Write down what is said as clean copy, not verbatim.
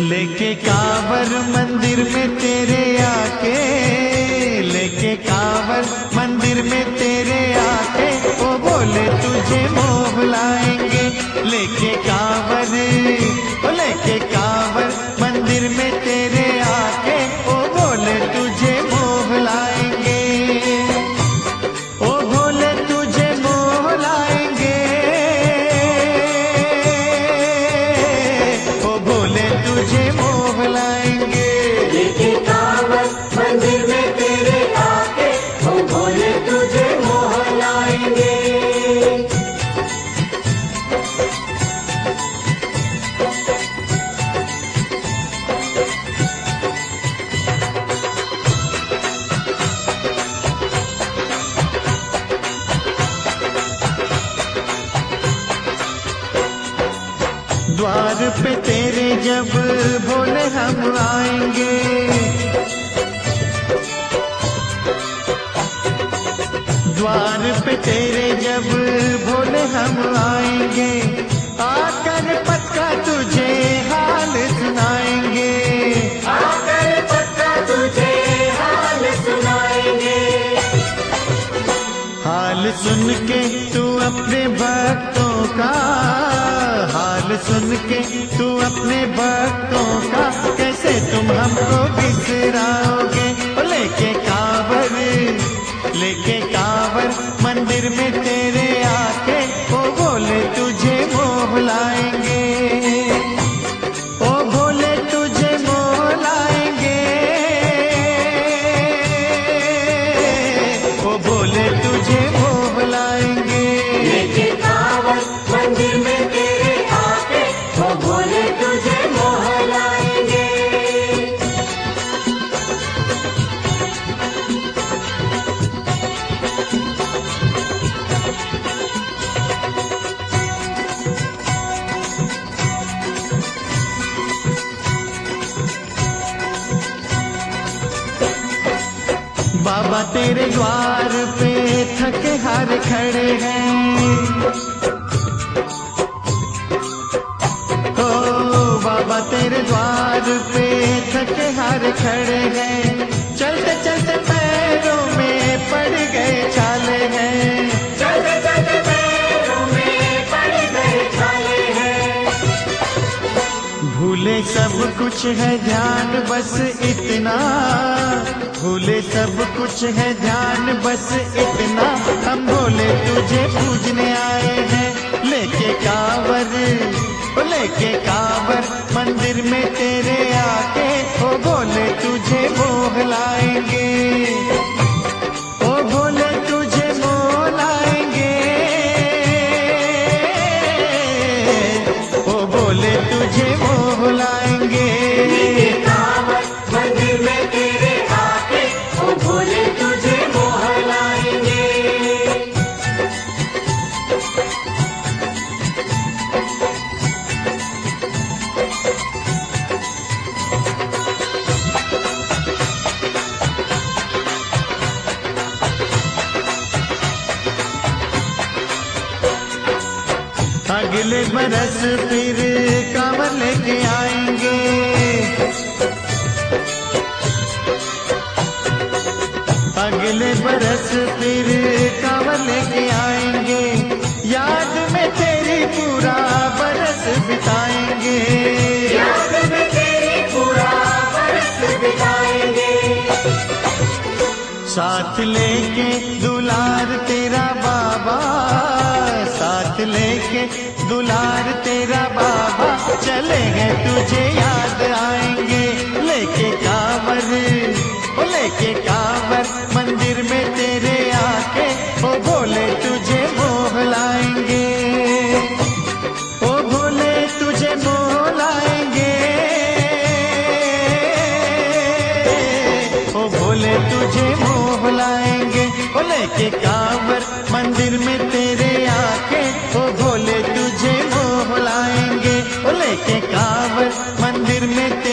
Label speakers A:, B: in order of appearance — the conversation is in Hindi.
A: लेके कांवर मंदिर में तेरे आके, लेके कांवर मंदिर में तेरे आके, ओ बोले तुझे मोह लाएंगे। लेके कांवर, ओ लेके कांवर मंदिर में तेरे आके, ओ बोले तुझे मोह लाएंगे। ओ बोले तुझे मोह लाएंगे, ओ बोले तुझे मोह लाएंगे।
B: लेके कांवर मंदिर में तेरे आके, ओ बोले तुझे मोह लाएंगे।
A: द्वार पे तेरे जब भोले हम आएंगे, द्वार पे तेरे जब भोले हम आएंगे, आकर पक्का तुझे हाल सुनाएंगे।
B: आकर पक्का तुझे हाल सुनाएंगे।
A: हाल सुन के तू अपने भक्तों का, हाल सुन के तू अपने भक्तों का, कैसे तुम हमको बिसराओगे। लेके कांवर, लेके कांवर मंदिर में तेरे आके, ओ बोले तुझे मोह लाएंगे। ओ बोले तुझे मोह लाएंगे, ओ बोले तुझे मोह लाएंगे।
B: लेके कांवर मंदिर में तेरे आके, ओ बोले तुझे मोह लाएंगे।
A: बाबा तेरे द्वार पे थके हार खड़े हैं, ओ बाबा तेरे द्वार पे थके हार खड़े हैं। चलते चलते पैरों में पड़ गए छाले हैं,
B: चलते चलते पैरों में पड़ गए छाले हैं।
A: भूले सब कुछ है ध्यान बस इतना, भूले सब कुछ है ध्यान बस इतना, हम बोले तुझे पूजने आए हैं। लेके कांवर, ओ लेके कांवर मंदिर में तेरे आके, ओ बोले तुझे मोह लाएंगे। ओ बोले तुझे मोह लाएंगे, ओ बोले तुझे मोह लाएंगे।
B: लेके कांवर मंदिर में तेरे आके, ओ बोले तुझे मोह लाएंगे।
A: अगले बरस फिर कांवर लेके आएंगे, अगले बरस फिर कांवर लेके आएंगे, याद में तेरी पूरा बरस बिताएंगे।
B: याद में तेरी पूरा बरस बिताएंगे।
A: साथ लेके दुलार तेरा बाबा, साथ लेके दुलार तेरा बाबा, चलेंगे तुझे याद आएंगे। लेके कांवर, ओ लेके कांवर मंदिर में तेरे आके, ओ बोले तुझे मोह लाएंगे। ओ बोले तुझे मोह लाएंगे, ओ बोले तुझे मोह लाएंगे। ओ लेके कांवर मंदिर में तेरे आके, ओ बोले तुझे मोह लाएंगे। ओ लेके कांवर मंदिर में